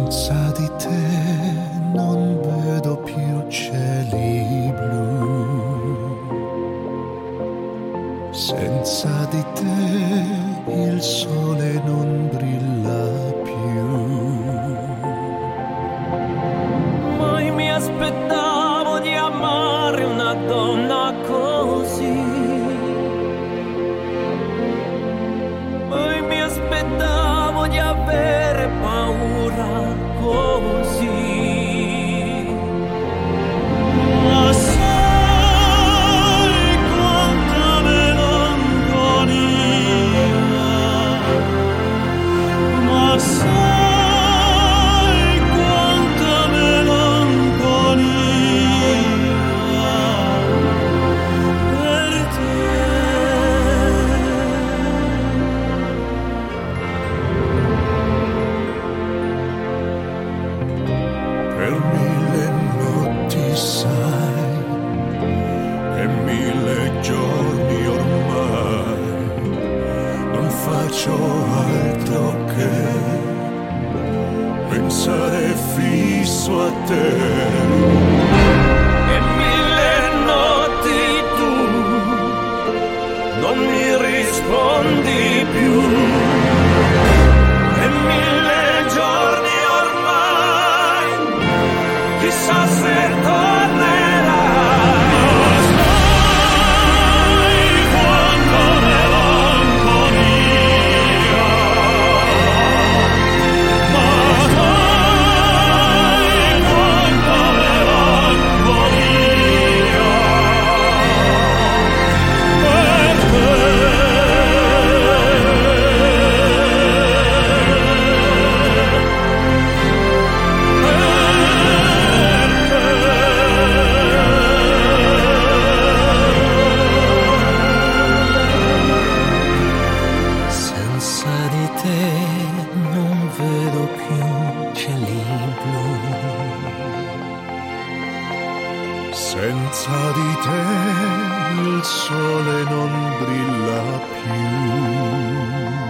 Senza di te non vedo più cieli blu. Senza di te il sole non brilla più. Mai mi aspettavo di amare una donna così. Mai mi aspettavo di avere paura così. Ma sai quanta melancolia. Ma sai quanta melancolia per te. Per mille notti sai e mille giorni ormai non faccio altro che pensare fisso a te. E mille notti tu non mi rispondi più. E mille giorni ormai chissà se tornerai. Ma sai quanta melancolia. Ma sai quanta melancolia per te. Senza di te non vedo più cieli blu. Senza di te il sole non brilla più.